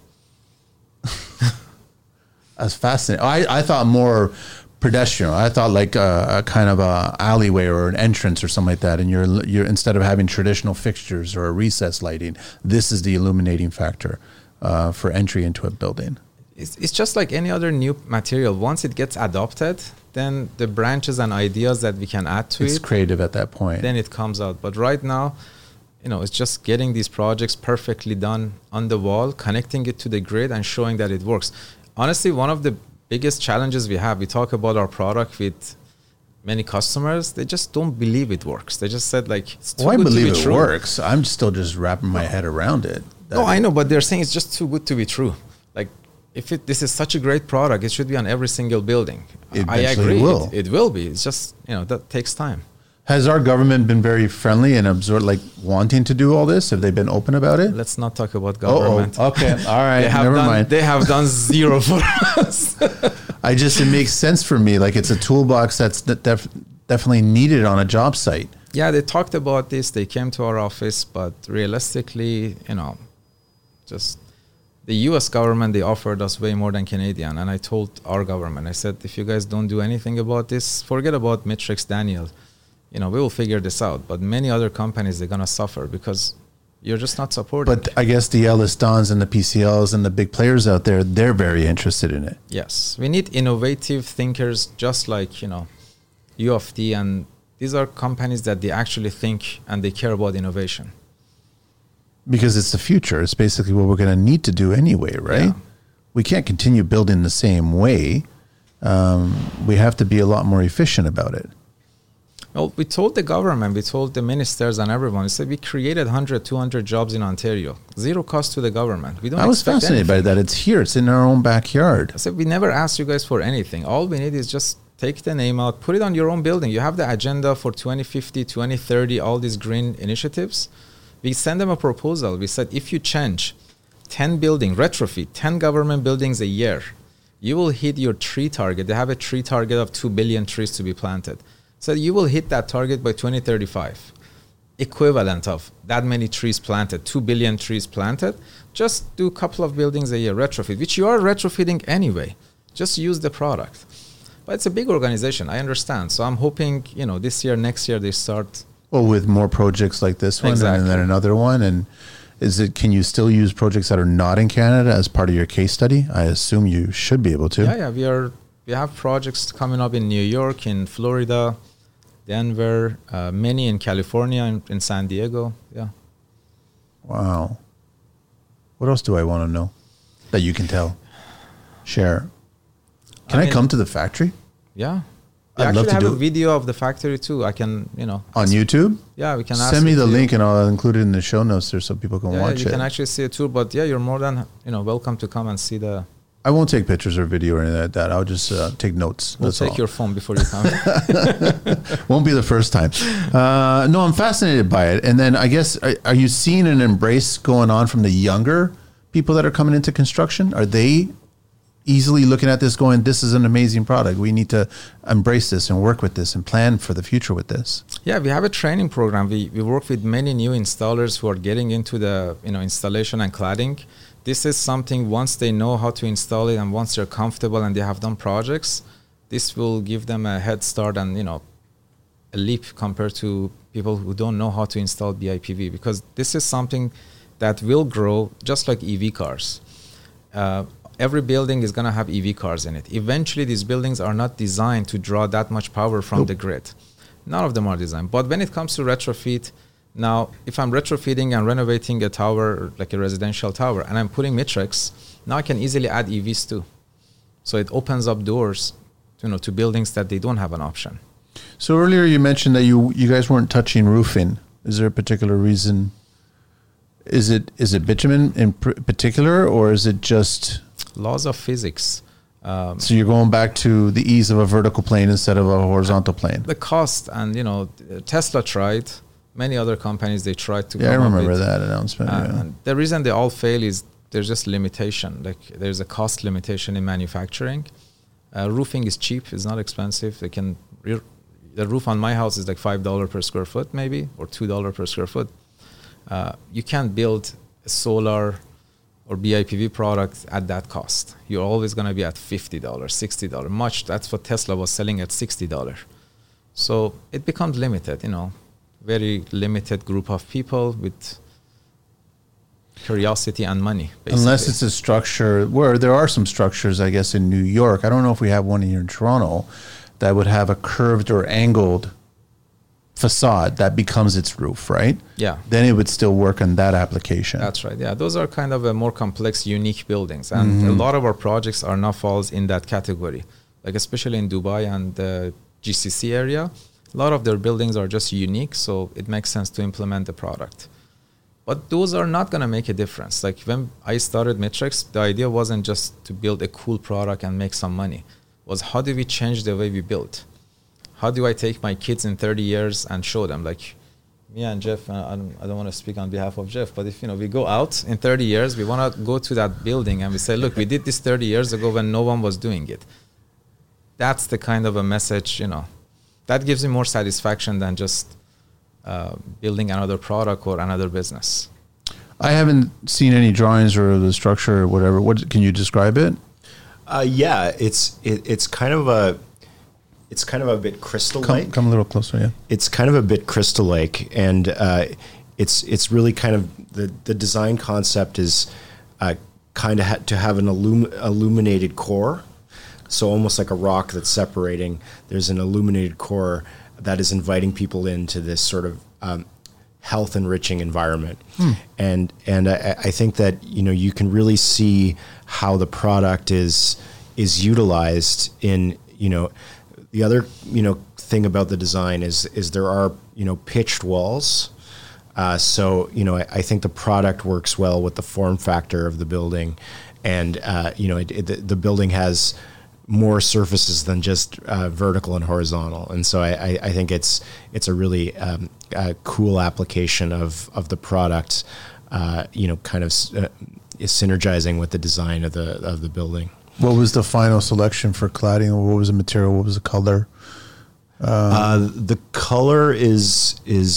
That's fascinating. I thought more pedestrian. I thought like a kind of a alleyway or an entrance or something like that. And you're instead of having traditional fixtures or a recess lighting, this is the illuminating factor for entry into a building. It's just like any other new material. Once it gets adopted, then the branches and ideas that we can add to it. It's creative at that point. Then it comes out. But right now, it's just getting these projects perfectly done on the wall, connecting it to the grid and showing that it works. honestly, one of the biggest challenges we have, we talk about our product with many customers, they just don't believe it works. They just said like, it's too Well, I good to believe be it true. works. I'm still just wrapping my head around it. No, I know, but they're saying it's just too good to be true. Like, this is such a great product, it should be on every single building. I Eventually agree. will. It will be. It's just, that takes time. Has our government been very friendly and wanting to do all this? Have they been open about it? Let's not talk about government. Okay. All right. Never mind. They have done zero for us. It makes sense for me. Like, it's a toolbox that's definitely needed on a job site. Yeah, they talked about this. They came to our office, but realistically, just the U.S. government, they offered us way more than Canadian. And I told our government, I said, if you guys don't do anything about this, forget about Matrix Daniel. We will figure this out. But many other companies, they're going to suffer because you're just not supporting. But I guess the Ellis Dons and the PCLs and the big players out there, they're very interested in it. Yes. We need innovative thinkers just like, U of T. And these are companies that they actually think and they care about innovation. Because it's the future. It's basically what we're going to need to do anyway, right? Yeah. We can't continue building the same way. We have to be a lot more efficient about it. Well, we told the government, we told the ministers and everyone, we said we created 100, 200 jobs in Ontario. Zero cost to the government. We don't I was expect fascinated anything. by that. It's here. It's in our own backyard. I said, we never asked you guys for anything. All we need is just take the name out, put it on your own building. You have the agenda for 2050, 2030, all these green initiatives. We send them a proposal. We said, if you change 10 buildings, retrofit 10 government buildings a year, you will hit your tree target. They have a tree target of 2 billion trees to be planted. So you will hit that target by 2035. Equivalent of that many trees planted, 2 billion trees planted. Just do a couple of buildings a year, retrofit, which you are retrofitting anyway. Just use the product. But it's a big organization, I understand. So I'm hoping, this year, next year, they start. Well, with more projects like this one Exactly. and then another one. And can you still use projects that are not in Canada as part of your case study? I assume you should be able to. Yeah, we have projects coming up in New York, in Florida, Denver, many in California, in San Diego. Yeah. Wow. What else do I want to know that you can share? Can I come to the factory? Yeah. We I'd love actually to have do a video of the factory too. I can, on YouTube? Yeah, we can ask Send me you the to- link and I'll include it in the show notes there so people can Yeah, watch you it. can actually see a tour, but yeah, you're more than welcome to come and see the. I won't take pictures or video or anything like that. I'll just take notes. We'll That's take all. your phone before you come. Won't be the first time. No, I'm fascinated by it. And then I guess, are you seeing an embrace going on from the younger people that are coming into construction? Are they easily looking at this going, this is an amazing product. We need to embrace this and work with this and plan for the future with this? Yeah, we have a training program. We work with many new installers who are getting into the installation and cladding. This is something, once they know how to install it and once they're comfortable and they have done projects, this will give them a head start and a leap compared to people who don't know how to install BIPV, because this is something that will grow just like EV cars. Every building is going to have EV cars in it. Eventually, these buildings are not designed to draw that much power from the grid. None of them are designed. But when it comes to retrofit, now, if I'm retrofitting and renovating a tower, like a residential tower, and I'm putting Matrix, now I can easily add EVs too. So it opens up doors, to buildings that they don't have an option. So earlier you mentioned that you guys weren't touching roofing. Is there a particular reason? Is it bitumen in particular, or is it just Laws of physics. so you're going back to the ease of a vertical plane instead of a horizontal plane? The cost, and Tesla tried. Many other companies, they tried to. Yeah, I come up remember with, that announcement. Yeah. And the reason they all fail is there's just limitation. Like there's a cost limitation in manufacturing. Roofing is cheap; it's not expensive. The roof on my house is like $5 per square foot, maybe, or $2 per square foot. You can't build a solar or BIPV product at that cost. You're always going to be at $50, $60. That's what Tesla was selling at $60. So it becomes limited, very limited group of people with curiosity and money, basically. Unless it's a structure where there are some structures, I guess, in New York. I don't know if we have one here in Toronto that would have a curved or angled facade that becomes its roof, right? Yeah. Then it would still work on that application. That's right. Yeah, those are kind of a more complex, unique buildings, and a lot of our projects are now falls in that category. Like especially in Dubai and the GCC area, a lot of their buildings are just unique, so it makes sense to implement the product. But those are not going to make a difference. Like when I started Matrix, the idea wasn't just to build a cool product and make some money. It was how do we change the way we build? How do I take my kids in 30 years and show them? Like me and Jeff, I don't want to speak on behalf of Jeff, but if we go out in 30 years, we want to go to that building and we say, look, we did this 30 years ago when no one was doing it. That's the kind of a message, that gives me more satisfaction than just building another product or another business. I haven't seen any drawings or the structure or whatever. What can you describe it? Yeah, it's kind of a bit crystal-like. Come a little closer, yeah. It's kind of a bit crystal-like, and it's really kind of the design concept is kind of to have an illuminated core. So almost like a rock that's separating. There's an illuminated core that is inviting people into this sort of health enriching environment. And I think that you can really see how the product is utilized in the other thing about the design is there are pitched walls. So I think the product works well with the form factor of the building, and the building has more surfaces than just vertical and horizontal, and so I think it's a really cool application of the product, kind of is synergizing with the design of the building. What was the final selection for cladding? What was the material? What was the color? The color is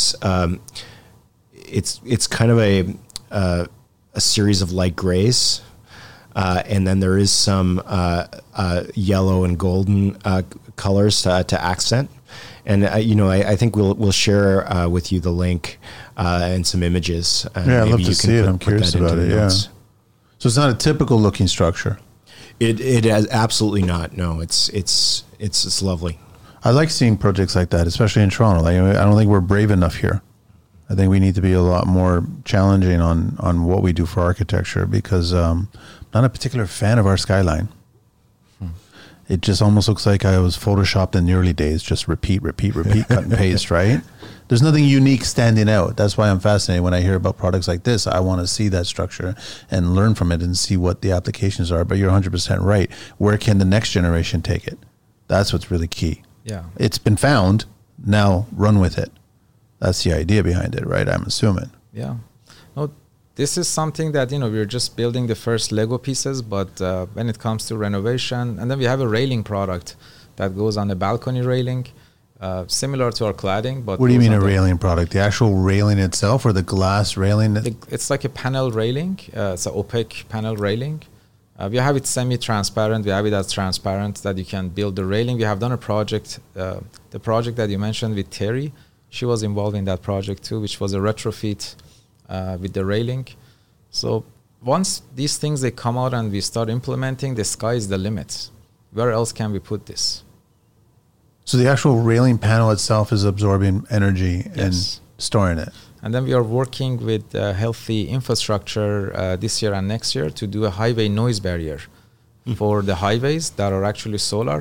it's kind of a series of light grays. And then there is some yellow and golden colors to accent. And I think we'll share with you the link and some images. And I'd love to see it. I'm curious about it. Yeah. So it's not a typical looking structure. It has absolutely not. No, it's lovely. I like seeing projects like that, especially in Toronto. Like, I don't think we're brave enough here. I think we need to be a lot more challenging on what we do for architecture, because I'm not a particular fan of our skyline. It just almost looks like I was photoshopped in the early days, just repeat, cut and paste, right? There's nothing unique standing out. That's why I'm fascinated when I hear about products like this. I want to see that structure and learn from it and see what the applications are. But you're 100% right. Where can the next generation take it? That's what's really key. Yeah. It's been found. Now run with it. That's the idea behind it, right? I'm assuming. Yeah. No, this is something that, we're just building the first Lego pieces, but when it comes to renovation, and then we have a railing product that goes on a balcony railing, similar to our cladding. But what do you mean a railing product? The actual railing itself, or the glass railing? It's like a panel railing. It's an opaque panel railing. We have it semi-transparent. We have it as transparent that you can build the railing. We have done a project, the project that you mentioned with Terry. She was involved in that project too, which was a retrofit with the railing. So once these things, they come out and we start implementing, the sky is the limit. Where else can we put this? So the actual railing panel itself is absorbing energy and storing it. And then we are working with Healthy Infrastructure this year and next year to do a highway noise barrier for the highways that are actually solar.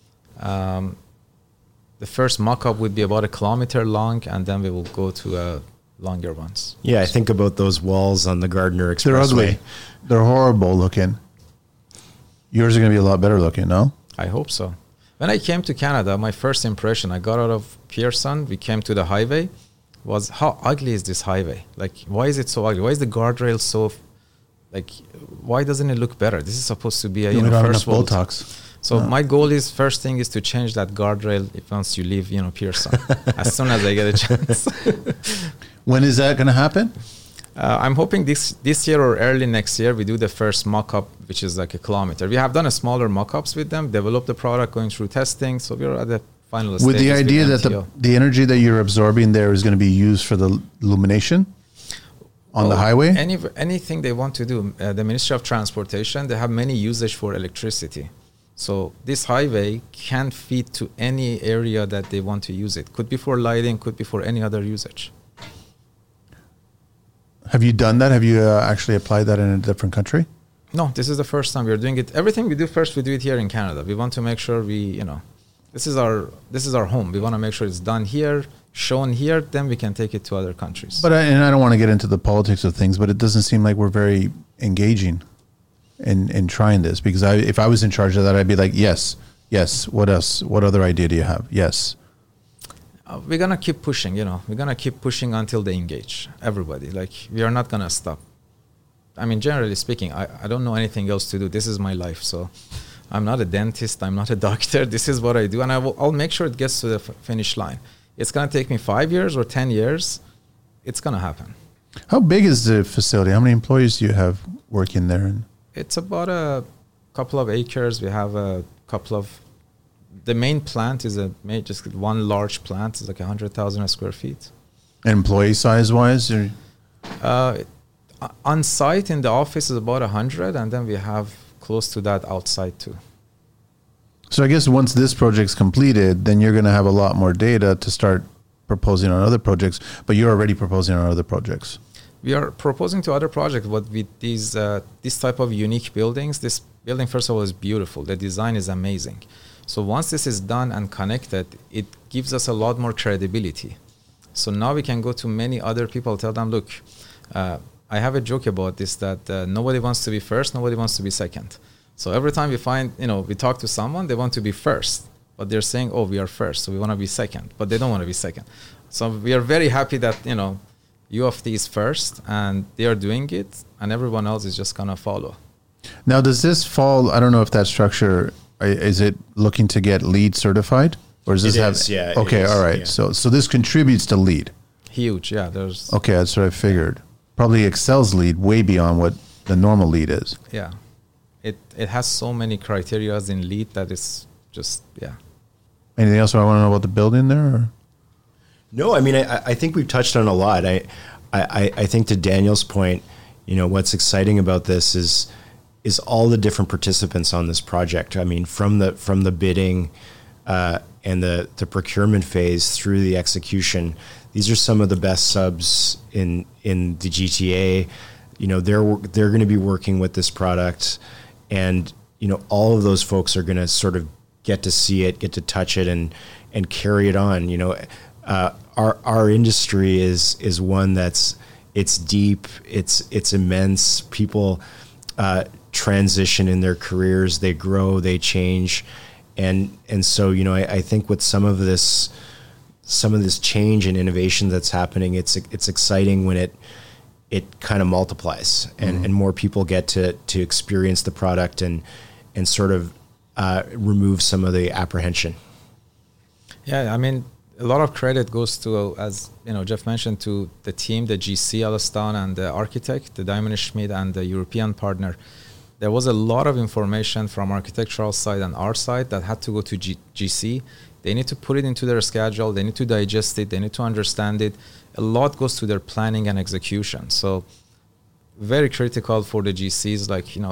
The first mock-up would be about 1 kilometer long, and then we will go to longer ones. Yeah, I think about those walls on the Gardiner Expressway. They're ugly. They're horrible looking. Yours are going to be a lot better looking, no? I hope so. When I came to Canada, my first impression, I got out of Pearson, we came to the highway, was how ugly is this highway? Like, why is it so ugly? Why is the guardrail so, why doesn't it look better? This is supposed to be a, first world. Botox. So my goal is, first thing is to change that guardrail once you leave, Pearson, as soon as I get a chance. When is that going to happen? I'm hoping this year or early next year, we do the first mock-up, which is like 1 kilometer. We have done a smaller mock-ups with them, developed the product, going through testing. So we're at the final stage. With the idea that the energy that you're absorbing there is going to be used for the illumination on the highway? Anything they want to do. The Ministry of Transportation, they have many usage for electricity. So this highway can feed to any area that they want to use it. Could be for lighting, could be for any other usage. Have you done that? Have you actually applied that in a different country? No, this is the first time we're doing it. Everything we do first, we do it here in Canada. We want to make sure this is our home. We want to make sure it's done here, shown here, then we can take it to other countries. But I don't want to get into the politics of things, but it doesn't seem like we're very engaging in trying this, because if I was in charge of that, I'd be like, yes, what else? What other idea do you have? Yes. We're going to keep pushing, we're going to keep pushing until they engage everybody. Like, we are not going to stop. I mean, generally speaking, I don't know anything else to do. This is my life. So I'm not a dentist. I'm not a doctor. This is what I do. And I'll make sure it gets to the finish line. It's going to take me 5 years or 10 years. It's going to happen. How big is the facility? How many employees do you have working there? It's about a couple of acres. We have a couple of... The main plant is just one large plant. It's like 100,000 square feet. Employee size-wise? On site in the office is about 100, and then we have close to that outside too. So I guess once this project's completed, then you're going to have a lot more data to start proposing on other projects, but you're already proposing on other projects. We are proposing to other projects, but with these this type of unique buildings, this building, first of all, is beautiful. The design is amazing. So once this is done and connected, it gives us a lot more credibility. So now we can go to many other people, tell them, look, I have a joke about this, that nobody wants to be first, nobody wants to be second. So every time we talk to someone, they want to be first, but they're saying, oh, we are first, so we want to be second, but they don't want to be second. So we are very happy that, UFD is first, and they are doing it, and everyone else is just going to follow. Now, does this fall, I don't know if that structure, is it looking to get LEED certified? Or does this yeah. Okay, all right. Yeah. So this contributes to LEED. Huge, yeah. Okay, that's what I figured. Probably excels LEED way beyond what the normal LEED is. Yeah. It has so many criteria in LEED that it's just, yeah. Anything else I want to know about the building there? Or? No, I mean, I think we've touched on a lot. I think to Daniel's point, what's exciting about this is all the different participants on this project. I mean, from the bidding and the procurement phase through the execution, these are some of the best subs in the GTA. They're going to be working with this product, and all of those folks are going to sort of get to see it, get to touch it, and carry it on. Our industry is one it's deep, it's immense. People transition in their careers, they grow, they change, and so I think with some of this change and innovation that's happening, it's exciting when it kind of multiplies and more people get to experience the product and sort of remove some of the apprehension. Yeah, I mean, a lot of credit goes to, as Jeff mentioned, to the team, the GC Alastan, and the architect, the Diamond Schmidt, and the European partner. There was a lot of information from architectural side and our side that had to go to GC. They need to put it into their schedule. They need to digest it. They need to understand it. A lot goes to their planning and execution. So very critical for the GCs.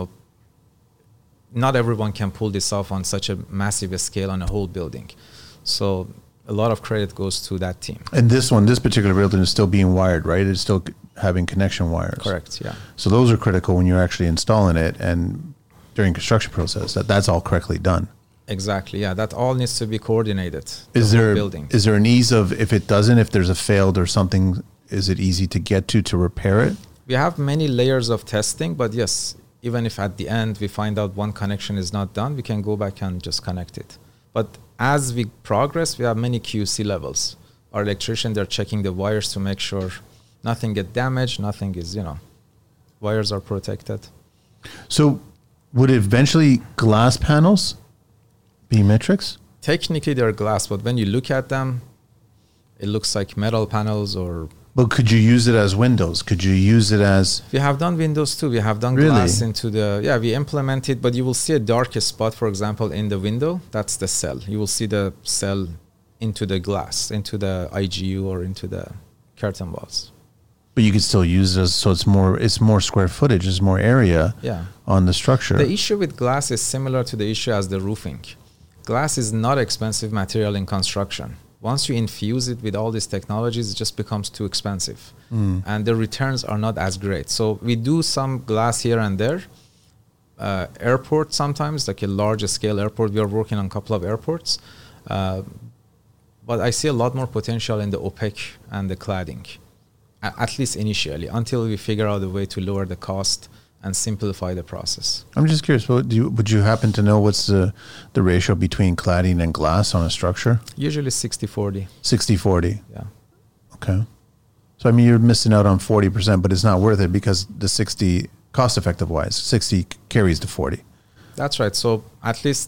Not everyone can pull this off on such a massive scale on a whole building. So a lot of credit goes to that team. And this particular building is still being wired, right? It's still having connection wires. Correct, yeah. So those are critical when you're actually installing it and during construction process, that's all correctly done. Exactly, yeah. That all needs to be coordinated. Is there an ease of, if there's a failed or something, is it easy to get to repair it? We have many layers of testing, but yes, even if at the end we find out one connection is not done, we can go back and just connect it. But as we progress, we have many QC levels. Our electrician, they're checking the wires to make sure nothing get damaged, nothing is, wires are protected. So would eventually glass panels be Matrix? Technically, they're glass, but when you look at them, it looks like metal panels or... But could you use it as windows? Could you use it as... We have done windows too. We have done glass into the... Yeah, we implement it, but you will see a dark spot, for example, in the window. That's the cell. You will see the cell into the glass, into the IGU or into the curtain walls. But you could still use it so it's more square footage, it's more area Yeah. on the structure. The issue with glass is similar to the issue as the roofing. Glass is not expensive material in construction. Once you infuse it with all these technologies, it just becomes too expensive. And the returns are not as great. So we do some glass here and there. Airport sometimes, like a large scale airport. We are working on a couple of airports. But I see a lot more potential in the opaque and the cladding, at least initially, until we figure out a way to lower the cost and simplify the process. I'm just curious, would you happen to know what's the ratio between cladding and glass on a structure? Usually 60-40. 60-40. Yeah. Okay. So, I mean, you're missing out on 40%, but it's not worth it because the 60, cost effective wise, 60 carries to 40. That's right. So at least,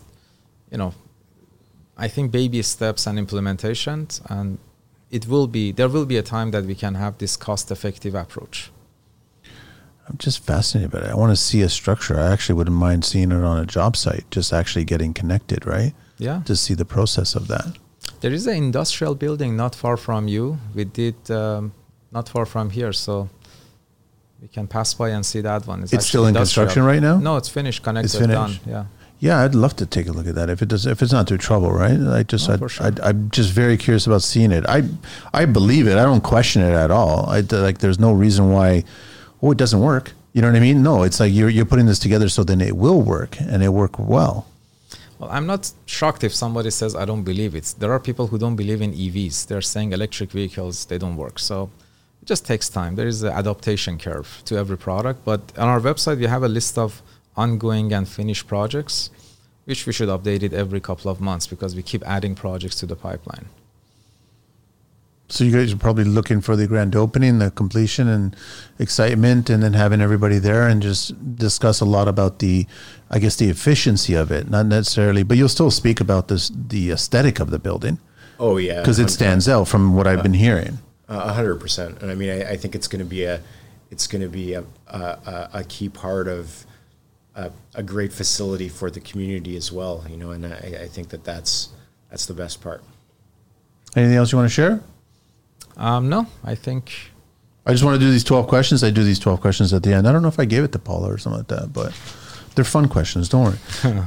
I think baby steps and implementation, and there will be a time that we can have this cost effective approach. I'm just fascinated by it. I want to see a structure. I actually wouldn't mind seeing it on a job site, just actually getting connected, right? Yeah. To see the process of that. There is an industrial building not far from you. We did not far from here, so we can pass by and see that one. It's still in construction right now? No, it's finished, connected, it's finished. done. Yeah. Yeah, I'd love to take a look at that if it's not too trouble, right? For sure. I'm just very curious about seeing it. I believe it. I don't question it at all. There's no reason why. Oh, it doesn't work. You know what I mean? No, it's like you're putting this together so then it will work and it work well. Well, I'm not shocked if somebody says I don't believe it. There are people who don't believe in EVs. They're saying electric vehicles, they don't work. So it just takes time. There is an adaptation curve to every product. But on our website, we have a list of ongoing and finished projects, which we should update it every couple of months because we keep adding projects to the pipeline. So you guys are probably looking for the grand opening, the completion and excitement, and then having everybody there and just discuss a lot about the efficiency of it, not necessarily, but you'll still speak about the aesthetic of the building. Oh yeah. Because it stands out from what I've been hearing. 100%. And I mean, I think it's going to be a key part of a great facility for the community as well, and I think that's the best part. Anything else you want to share? No, I think. I just want to do these 12 questions. I do these 12 questions at the end. I don't know if I gave it to Paula or something like that, but they're fun questions. Don't worry.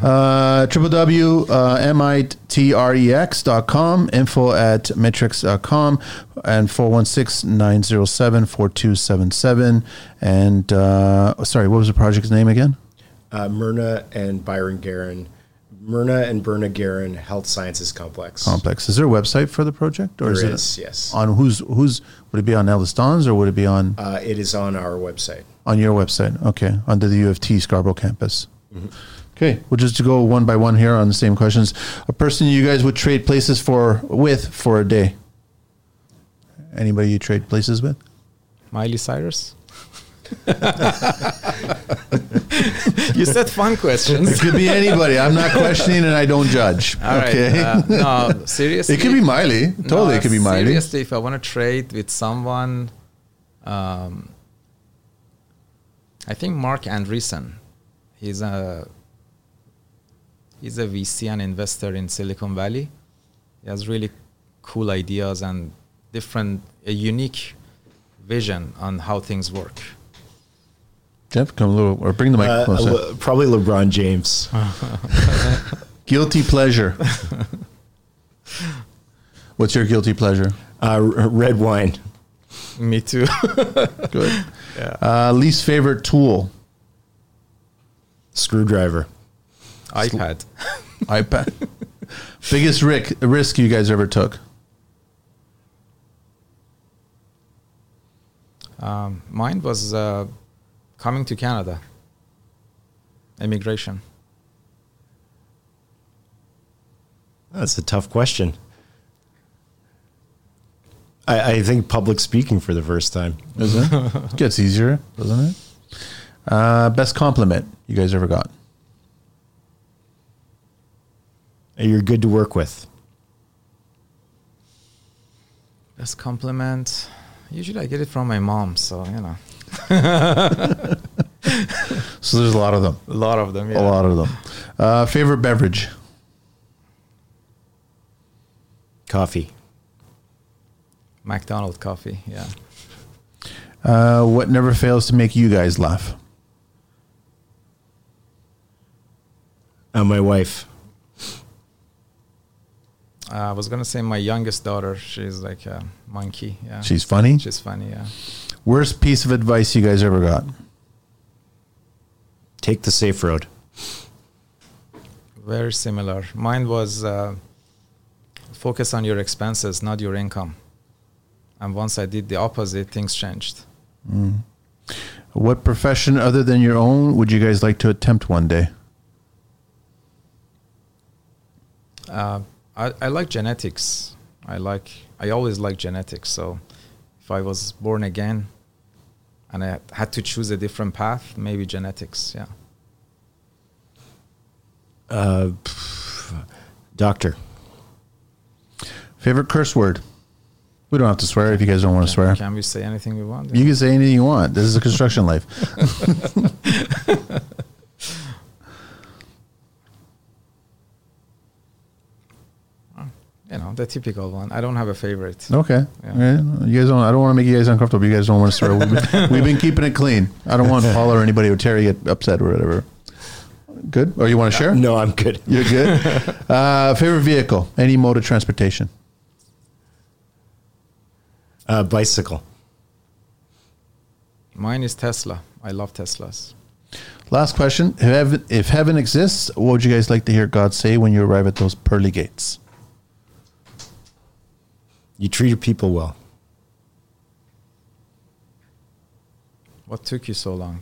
www.mitrex.com, info@mitrix.com, and 416-907-4277. And sorry, what was the project's name again? Myrna and Berna Guerin Health Sciences Complex. Is there a website for the project, or there is it yes. On who's would it be on Ellis Don's or would it be on? It is on our website. On your website, okay, under the U of T Scarborough campus. Mm-hmm. Okay, we'll just go one by one here on the same questions. A person you guys would trade places with for a day? Anybody you trade places with? Miley Cyrus. You said fun questions. It could be anybody. I'm not questioning and I don't judge. All right. Okay. No, seriously. It could be Miley. Totally, it could be Miley. Seriously, if I want to trade with someone, I think Mark Andreessen. He's a VC and investor in Silicon Valley. He has really cool ideas and a unique vision on how things work. Jeff, come a little, or bring the mic closer. Probably LeBron James. Guilty pleasure. What's your guilty pleasure? Red wine. Me too. Good. Yeah. Least favorite tool? Screwdriver. iPad. iPad. Biggest risk you guys ever took? Mine was coming to Canada. Immigration. That's a tough question. I think public speaking for the first time. Is it? It gets easier, doesn't it? Best compliment you guys ever got? You're good to work with. Best compliment. Usually I get it from my mom, so, So there's a lot of them. A lot of them, yeah. A lot of them. Favorite beverage? Coffee. McDonald's coffee, yeah. What never fails to make you guys laugh? My wife. I was gonna say my youngest daughter. She's like a monkey. Yeah, She's funny? She's funny. Yeah. Worst piece of advice you guys ever got? Take the safe road. Very similar. Mine was focus on your expenses, not your income. And once I did the opposite, things changed. What profession other than your own would you guys like to attempt one day? I like genetics. I always like genetics. So if I was born again and I had to choose a different path, maybe genetics. Yeah. Doctor. Favorite curse word? We don't have to swear if you guys don't want to swear. Can we say anything we want? You can say anything you want. This is a construction life. You know, the typical one. I don't have a favorite. Okay. Yeah. You guys don't. I don't want to make you guys uncomfortable. You guys don't want to swear. We've been keeping it clean. I don't want Paul or anybody or Terry get upset or whatever. Good? Or you want to share? No, I'm good. You're good? Favorite vehicle? Any mode of transportation? Bicycle. Mine is Tesla. I love Teslas. Last question. If heaven exists, what would you guys like to hear God say when you arrive at those pearly gates? You treated people well. What took you so long?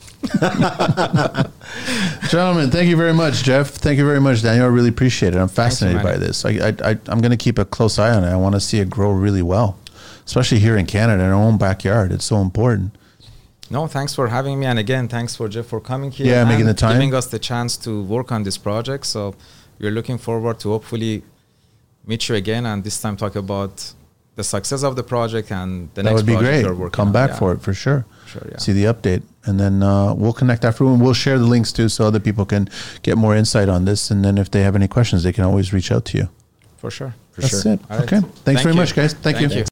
Gentlemen, thank you very much, Jeff. Thank you very much, Daniel. I really appreciate it. I'm fascinated by this. I'm going to keep a close eye on it. I want to see it grow really well, especially here in Canada, in our own backyard. It's so important. No, thanks for having me. And again, thanks for Jeff for coming here. Yeah, and making the time. Giving us the chance to work on this project. So we're looking forward to hopefully meet you again and this time talk about the success of the project and the next project. That would be you're great. working Come on. back Yeah. for it for sure. Sure, yeah. See the update. And then we'll connect after and we'll share the links too so other people can get more insight on this. And then if they have any questions, they can always reach out to you. For sure. That's sure. it. All right. Okay. Thanks Thank very you. much, guys. Thank you. Thank you.